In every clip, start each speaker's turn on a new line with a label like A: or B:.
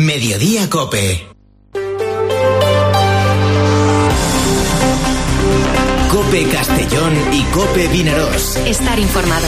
A: Mediodía Cope. Cope Castellón y Cope Vinaròs.
B: Estar informado.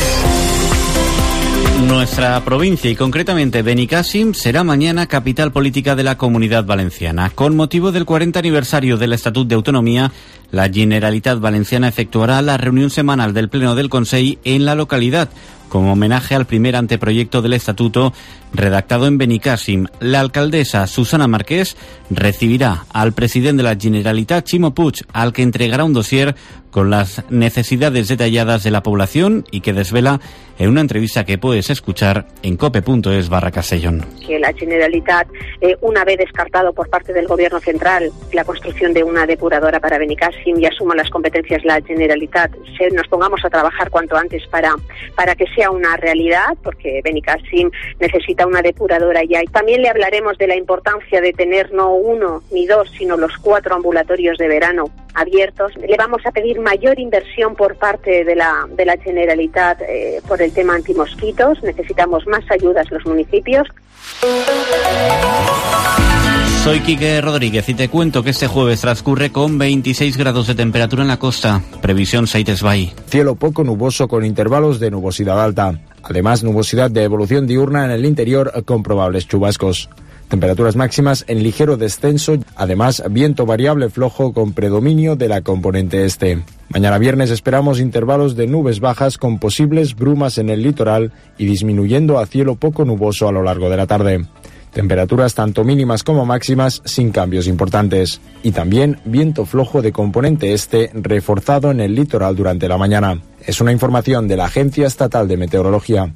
C: Nuestra provincia y concretamente Benicàssim será mañana capital política de la Comunidad Valenciana. Con motivo del 40 aniversario del Estatut de Autonomía, la Generalitat Valenciana efectuará la reunión semanal del Pleno del Consell en la localidad, como homenaje al primer anteproyecto del Estatuto redactado en Benicàssim. La alcaldesa Susana Marqués recibirá al presidente de la Generalitat, Ximo Puig, al que entregará un dossier con las necesidades detalladas de la población y que desvela en una entrevista que puedes escuchar en cope.es/Castellón.
D: Que la Generalitat, una vez descartado por parte del Gobierno central la construcción de una depuradora para Benicàssim y asuma las competencias la Generalitat, nos pongamos a trabajar cuanto antes para que sea una realidad, porque Benicàssim necesita una depuradora ya. Y también le hablaremos de la importancia de tener no uno ni dos, sino los 4 ambulatorios de verano abiertos. Le vamos a pedir mayor inversión por parte de la Generalitat por el tema antimosquitos. Necesitamos más ayudas los municipios.
C: Soy Quique Rodríguez y te cuento que este jueves transcurre con 26 grados de temperatura en la costa. Previsión Saitesbay.
E: Cielo poco nuboso con intervalos de nubosidad alta. Además, nubosidad de evolución diurna en el interior con probables chubascos. Temperaturas máximas en ligero descenso, además viento variable flojo con predominio de la componente este. Mañana viernes esperamos intervalos de nubes bajas con posibles brumas en el litoral y disminuyendo a cielo poco nuboso a lo largo de la tarde. Temperaturas tanto mínimas como máximas sin cambios importantes. Y también viento flojo de componente este reforzado en el litoral durante la mañana. Es una información de la Agencia Estatal de Meteorología.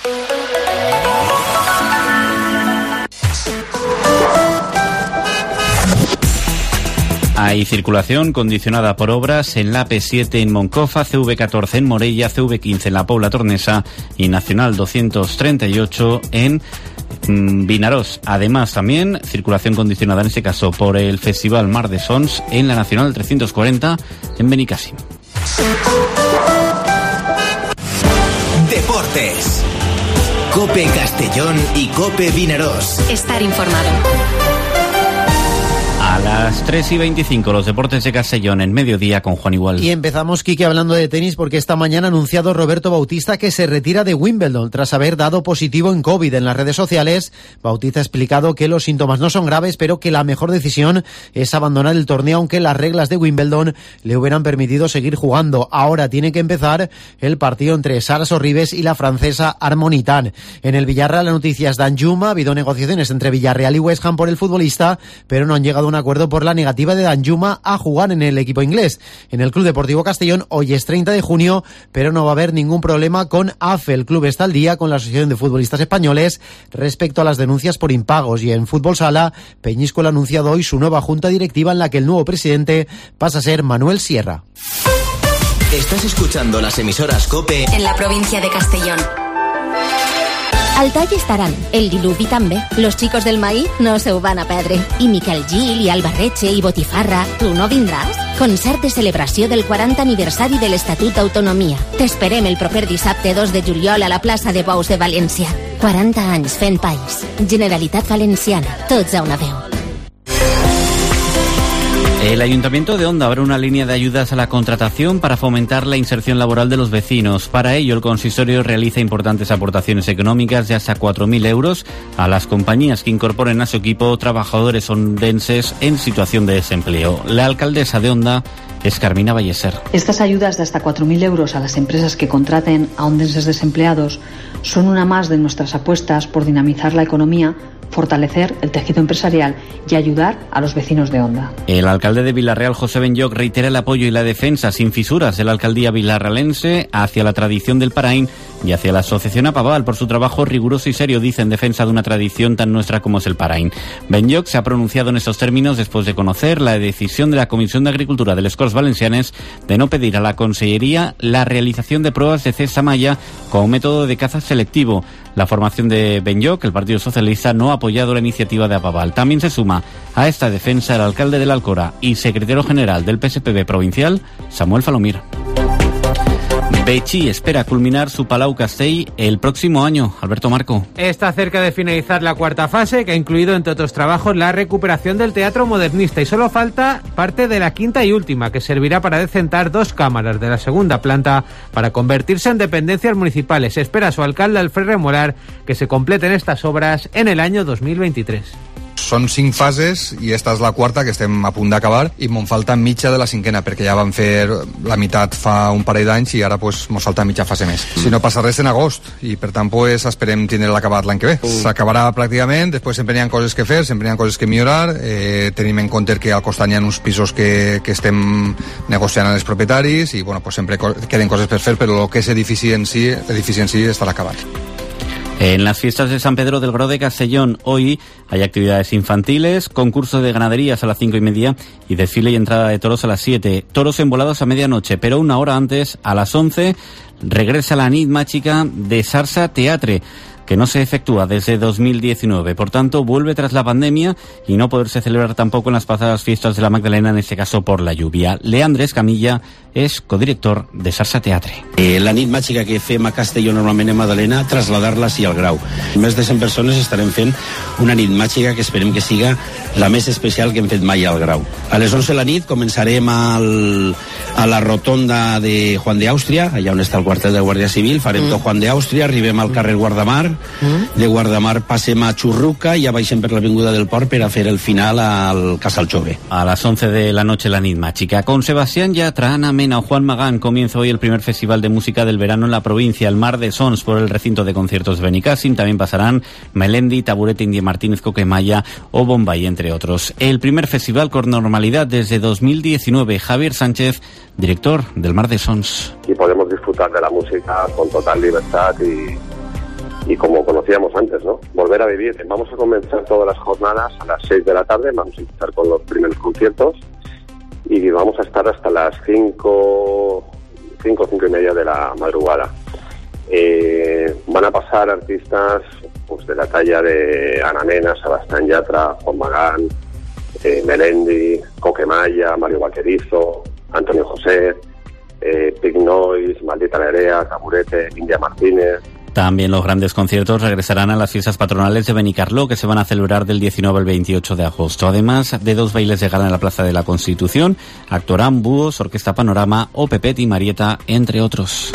C: Hay circulación condicionada por obras en la AP7 en Moncofa, CV14 en Morella, CV15 en la Pobla Tornesa y Nacional 238 en Vinaròs. Además, también circulación condicionada en este caso por el Festival Mar de Sons en la Nacional 340 en Benicàssim.
A: Deportes. Cope Castellón y Cope Vinaròs.
B: Estar informado.
C: A las 3:25, los deportes de Castellón en mediodía con Juan Igual.
F: Y empezamos, Quique, hablando de tenis porque esta mañana ha anunciado Roberto Bautista que se retira de Wimbledon tras haber dado positivo en COVID. En las redes sociales, Bautista ha explicado que los síntomas no son graves, pero que la mejor decisión es abandonar el torneo, aunque las reglas de Wimbledon le hubieran permitido seguir jugando. Ahora tiene que empezar el partido entre Sara Sorribes y la francesa Harmonitan. En el Villarreal, la noticia es Danjuma. Ha habido negociaciones entre Villarreal y West Ham por el futbolista, pero no han llegado a un acuerdo por la negativa de Danjuma a jugar en el equipo inglés. En el Club Deportivo Castellón hoy es 30 de junio, pero no va a haber ningún problema con AFE. El club está al día con la Asociación de Futbolistas Españoles respecto a las denuncias por impagos. Y en Fútbol Sala, Peñíscola ha anunciado hoy su nueva junta directiva en la que el nuevo presidente pasa a ser Manuel Sierra.
A: Estás escuchando las emisoras COPE
B: en la provincia de Castellón.
G: Al tall estaran el Diluvi també. Los chicos del maíz no se ho van a perdre. I Miquel Gil, i Alba Reche, i Botifarra. Tu no vindràs? Concert de celebració del 40 aniversari de l'Estatut d'Autonomia. T'esperem el proper dissabte 2 de juliol a la plaça de Bous de València. 40 anys fent país. Generalitat Valenciana. Tots a una veu.
C: El Ayuntamiento de Onda abre una línea de ayudas a la contratación para fomentar la inserción laboral de los vecinos. Para ello, el consistorio realiza importantes aportaciones económicas de hasta 4.000 euros a las compañías que incorporen a su equipo trabajadores ondenses en situación de desempleo. La alcaldesa de Onda es Carmina Ballester.
H: Estas ayudas de hasta 4.000 euros a las empresas que contraten a ondenses desempleados son una más de nuestras apuestas por dinamizar la economía, fortalecer el tejido empresarial y ayudar a los vecinos de Onda.
C: El alcalde de Vila-real, José Benlloch, reitera el apoyo y la defensa sin fisuras de la alcaldía vilarrealense hacia la tradición del Paraín y hacia la asociación Apaval por su trabajo riguroso y serio, dice, en defensa de una tradición tan nuestra como es el Paraín. Benlloch se ha pronunciado en estos términos después de conocer la decisión de la Comisión de Agricultura de les Corts Valencianes de no pedir a la Consellería la realización de pruebas de cesta malla como método de caza selectivo. La formación de Benlloch, el Partido Socialista, no ha apoyado la iniciativa de Apaval. También se suma a esta defensa el alcalde de Alcora y secretario general del PSPB provincial, Samuel Falomir. Betxí espera culminar su Palau Castell el próximo año. Alberto Marco.
I: Está cerca de finalizar la cuarta fase, que ha incluido, entre otros trabajos, la recuperación del teatro modernista, y solo falta parte de la quinta y última, que servirá para decentar 2 cámaras de la segunda planta para convertirse en dependencias municipales. Espera a su alcalde, Alfred Remolar, que se completen estas obras en el año 2023.
J: Són 5 fases i esta és la quarta, que estem a punt d'acabar, i mos falta mitja de la cinquena, perquè ja vam fer la meitat fa un parell d'anys i ara pues, mos falta mitja fase més. Si no passa res en agost, i per tant pues, esperem tindre l'acabat l'any que ve. S'acabarà pràcticament, després sempre hi ha coses que fer, sempre hi ha coses que millorar, tenim en compte que al costat hi ha uns pisos que estem negociant amb els propietaris i bueno, pues, sempre queden coses per fer, però el que és l'edifici en si estarà acabat.
C: En las fiestas de San Pedro del Grau de Castellón hoy hay actividades infantiles, concurso de ganaderías a las 5:30 y desfile y entrada de toros a las 7. Toros envolados a medianoche, pero una hora antes, a las 11, regresa la nit mágica de Sarsa Teatre, que no se efectúa desde 2019. Por tanto, vuelve tras la pandemia y no poderse celebrar tampoco en las pasadas fiestas de la Magdalena, en este caso por la lluvia. Leandre Escamilla és codirector de Sarsa Teatre.
K: La nit màgica que fem a Castelló normalment a Magdalena, traslladar-la així al Grau. Més de 100 persones estarem fent una nit màgica que esperem que siga la més especial que hem fet mai al Grau. A les 11 de la nit començarem a la rotonda de Juan de Àustria, allà on està el quartel de Guàrdia Civil, farem tot Juan de Àustria, arribem al carrer Guardamar, de Guardamar passem a Churruca i ja baixem per l'avinguda del Port per a fer el final al Casal Chove.
C: A las 11 de la noche la nit mágica. Con Sebastián Yatra, Ana Mena o Juan Magán comienza hoy el primer festival de música del verano en la provincia, el Mar de Sons, por el recinto de conciertos de Benicàssim. También pasarán Melendi, Taburete, India Martínez, Coquemaya o Bombay, entre otros. El primer festival con normalidad desde 2019. Javier Sánchez, director del Mar de Sons.
L: Y podemos disfrutar de la música con total libertad y como conocíamos antes, ¿no? Volver a vivir. Vamos a comenzar todas las jornadas a las 6 de la tarde, vamos a empezar con los primeros conciertos y vamos a estar hasta las 5 y media de la madrugada. Van a pasar artistas pues, de la talla de Ana Mena, Sebastián Yatra, Juan Magán, Melendi, Coquemaya, Mario Vaquerizo, Antonio José, Big Noise, Maldita Nerea, Taburete, India Martínez.
C: También los grandes conciertos regresarán a las fiestas patronales de Benicarló, que se van a celebrar del 19 al 28 de agosto. Además de 2 bailes de gala en la Plaza de la Constitución, actuarán Búhos, Orquesta Panorama o Pepet y Marieta, entre otros.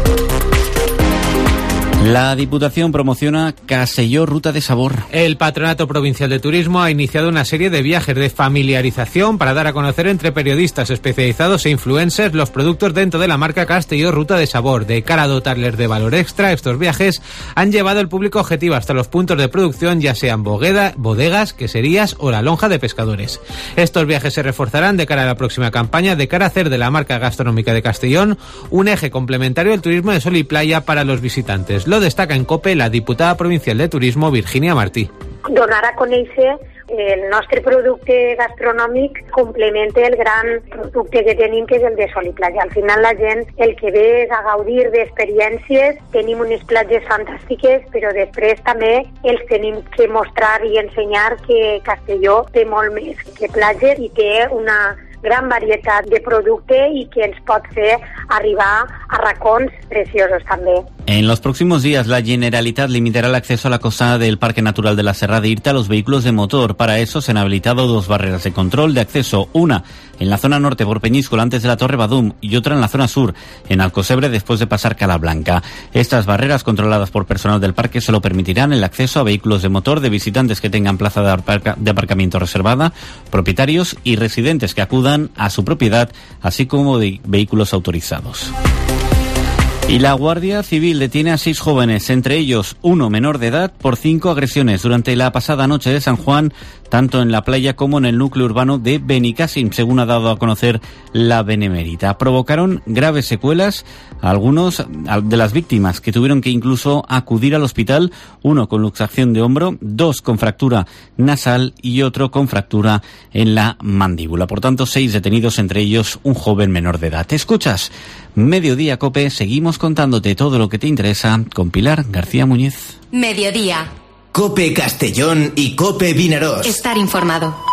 C: La Diputación promociona Castelló Ruta de Sabor.
I: El Patronato Provincial de Turismo ha iniciado una serie de viajes de familiarización para dar a conocer entre periodistas especializados e influencers los productos dentro de la marca Castelló Ruta de Sabor. De cara a dotarles de valor extra, estos viajes han llevado al público objetivo hasta los puntos de producción, ya sean bodegas, queserías o la lonja de pescadores. Estos viajes se reforzarán de cara a la próxima campaña, de cara a hacer de la marca gastronómica de Castellón un eje complementario al turismo de sol y playa para los visitantes. Lo destaca en COPE la diputada provincial de Turismo, Virginia Martí.
D: Donar a conèixer el nostre producte gastronòmic complementa el gran producte que tenim, que és el de sol i platja. Al final la gent el que ve és a gaudir d'experiències, tenim unes platges fantàstiques, però després també els tenim que mostrar i ensenyar que Castelló té molt més que platges i té una gran varietat de producte y que ens pot fer arribar a racons preciosos també.
C: En los próximos días, la Generalitat limitará el acceso a la costa del Parque Natural de la Serra de Irta a los vehículos de motor. Para eso se han habilitado 2 barreras de control de acceso, una en la zona norte por Peñíscola antes de la Torre Badum y otra en la zona sur, en Alcocebre después de pasar Calablanca. Estas barreras, controladas por personal del parque, solo permitirán el acceso a vehículos de motor de visitantes que tengan plaza de aparcamiento reservada, propietarios y residentes que acudan a su propiedad, así como de vehículos autorizados. Y la Guardia Civil detiene a 6 jóvenes, entre ellos uno menor de edad, por 5 agresiones durante la pasada noche de San Juan, tanto en la playa como en el núcleo urbano de Benicàssim, según ha dado a conocer la Benemérita. Provocaron graves secuelas a algunos de las víctimas, que tuvieron que incluso acudir al hospital, uno con luxación de hombro, 2 con fractura nasal y otro con fractura en la mandíbula. Por tanto, 6 detenidos, entre ellos un joven menor de edad. ¿Te escuchas? Mediodía COPE, seguimos contándote todo lo que te interesa con Pilar García Muñiz.
B: Mediodía.
A: COPE Castellón y COPE Vinaròs.
B: Estar informado.